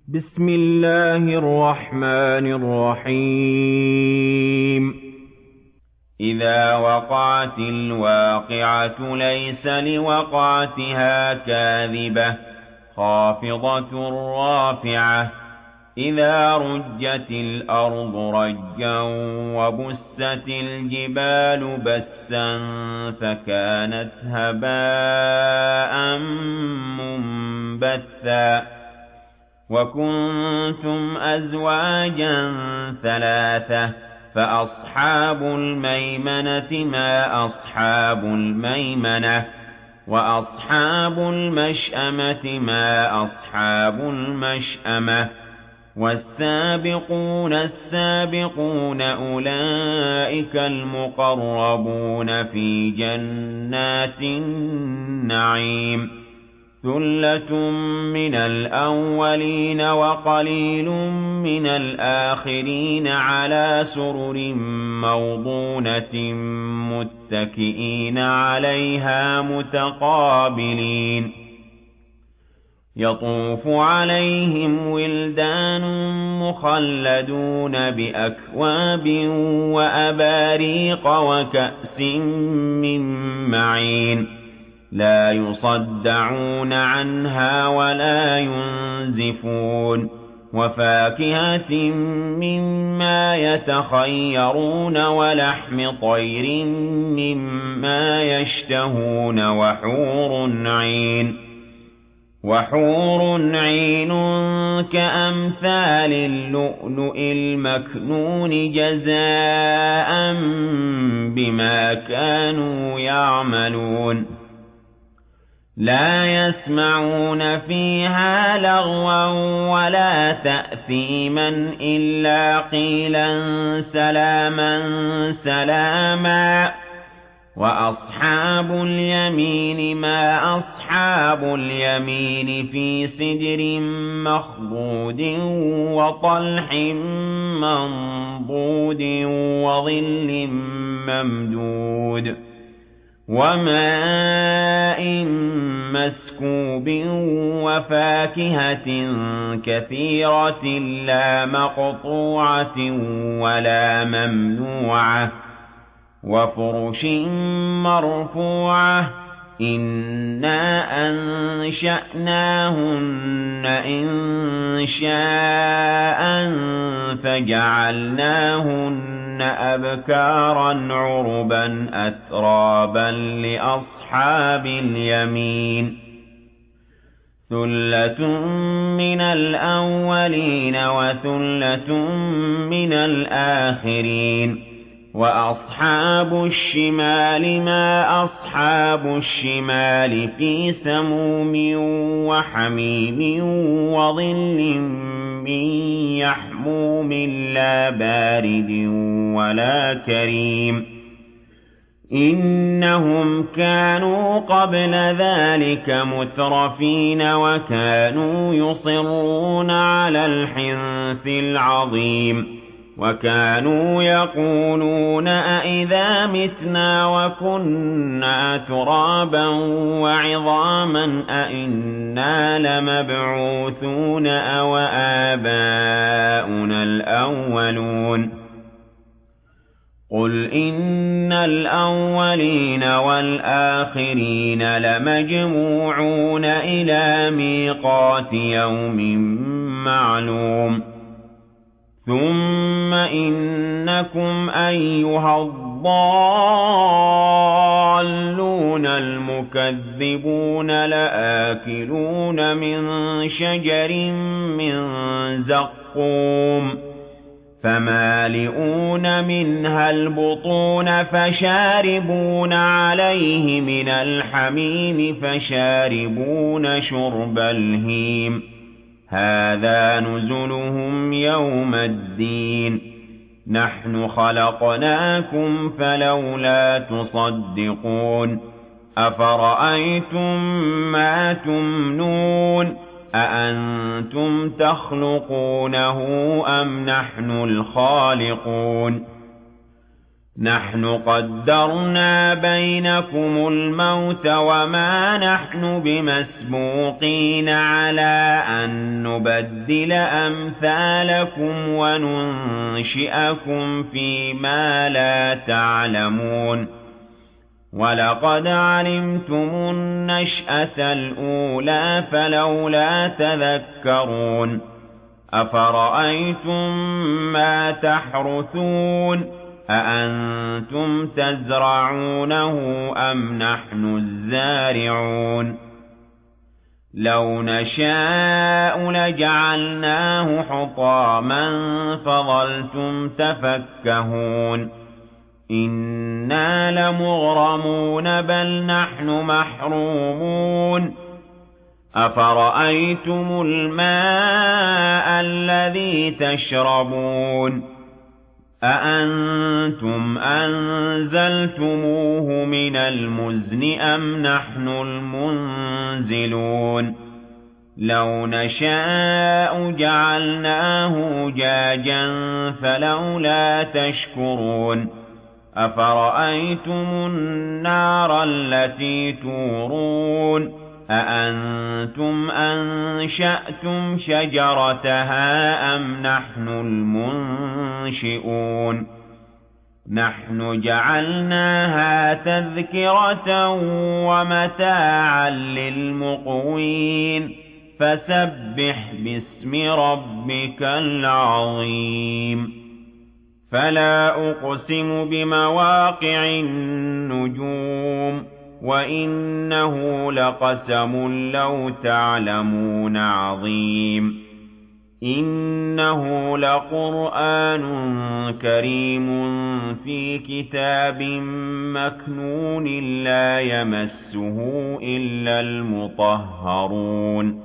بسم الله الرحمن الرحيم. إذا وقعت الواقعة ليس لوقعتها كاذبة خافضة رافعة. إذا رجت الأرض رجا وبست الجبال بسا فكانت هباء منبثا. وكنتم أزواجا ثلاثة فأصحاب الميمنة ما أصحاب الميمنة وأصحاب المشأمة ما أصحاب المشأمة. والسابقون السابقون أولئك المقربون في جنات النعيم. ثُلَّةٌ مِّنَ الْأَوَّلِينَ وَقَلِيلٌ مِّنَ الْآخِرِينَ عَلَىٰ سُرُرٍ مَّوْضُونَةٍ مُّتَّكِئِينَ عَلَيْهَا مُتَقَابِلِينَ. يَطُوفُ عَلَيْهِمْ وِلْدَانٌ مُّخَلَّدُونَ بِأَكْوَابٍ وَأَبَارِيقَ وَكَأْسٍ مِّن مَّعِينٍ. لا يصدعون عنها ولا ينزفون. وفاكهة مما يتخيرون ولحم طير مما يشتهون وحور عين كأمثال اللؤلؤ المكنون جزاء بما كانوا يعملون. لا يسمعون فيها لغوا ولا تأثيما إلا قيلا سلاما سلاما. وأصحاب اليمين ما أصحاب اليمين في سدر مخضود وطلح منضود وظل ممدود وماء مسكوب وفاكهة كثيرة لا مقطوعة ولا ممنوعة وفرش مرفوعة. إنا أنشأناهن إنشاء فجعلناهن أبكارا عربا أترابا لأصحاب اليمين. ثُلَّةٌ مِّنَ الْأَوَّلِينَ وَثُلَّةٌ مِّنَ الْآخِرِينَ. وأصحاب الشمال ما أصحاب الشمال في سموم وحميم وظل من يحموم لا بارد ولا كريم. إنهم كانوا قبل ذلك مترفين وكانوا يصرون على الحنث العظيم. وكانوا يقولون أئذا متنا وكنا ترابا وعظاما أئنا لمبعوثون أو آباؤنا الأولون. قل إن الأولين والآخرين لمجموعون إلى ميقات يوم معلوم. ثم إنكم أيها الضالون المكذبون لآكلون من شجر من زقوم فمالئون منها البطون فشاربون عليه من الحميم فشاربون شرب الهيم. هذا نزلهم يوم الدين. نحن خلقناكم فلولا تصدقون. أفرأيتم ما تمنون أأنتم تخلقونه أم نحن الخالقون نحن قدرنا بينكم الموت وما نحن بمسبوقين على أن نبدل أمثالكم وننشئكم فيما لا تعلمون ولقد علمتم النشأة الأولى فلولا تذكرون أفرأيتم ما تحرثون أأنتم تزرعونه أم نحن الزارعون لو نشاء لجعلناه حطاما فظلتم تفكهون إنا لمغرمون بل نحن محرومون أفرأيتم الماء الذي تشربون أأنتم أنزلتموه من المزن أم نحن المنزلون لو نشاء جعلناه جاجا فلولا تشكرون أفرأيتم النار التي تورون أأنتم أنشأتم شجرتها أم نحن المنشئون نحن جعلناها تذكرة ومتاعا للمقوين فسبح باسم ربك العظيم فلا أقسم بمواقع النجوم وإنه لقسم لو تعلمون عظيم إنه لقرآن كريم في كتاب مكنون لا يمسه إلا المطهرون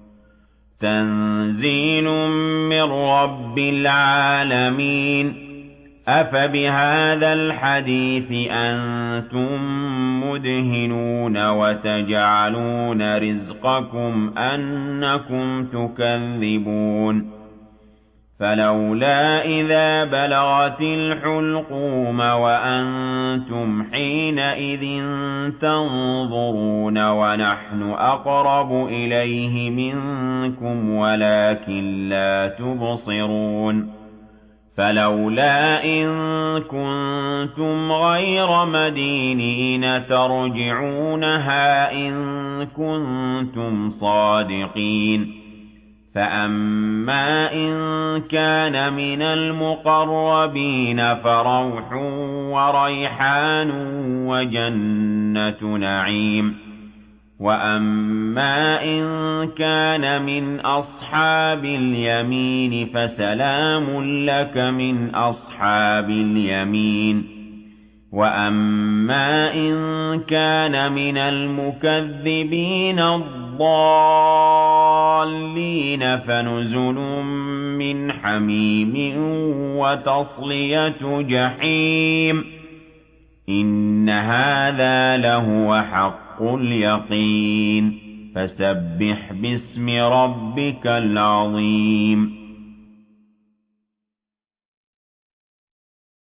تنزيل من رب العالمين أفبهذا الحديث أنتم مدهنون وتجعلون رزقكم أنكم تكذبون فلولا إذا بلغت الحلقوم وأنتم حينئذ تنظرون ونحن أقرب إليه منكم ولكن لا تبصرون فلولا إن كنتم غير مدينين ترجعونها إن كنتم صادقين فأما إن كان من المقربين فروح وريحان وجنة نعيم وأما إن كان من أصحاب اليمين فسلام لك من أصحاب اليمين وأما إن كان من المكذبين الضالين فنزل من حميم وتصلية جحيم إن هذا لهو حق اليقين فسبح باسم ربك العظيم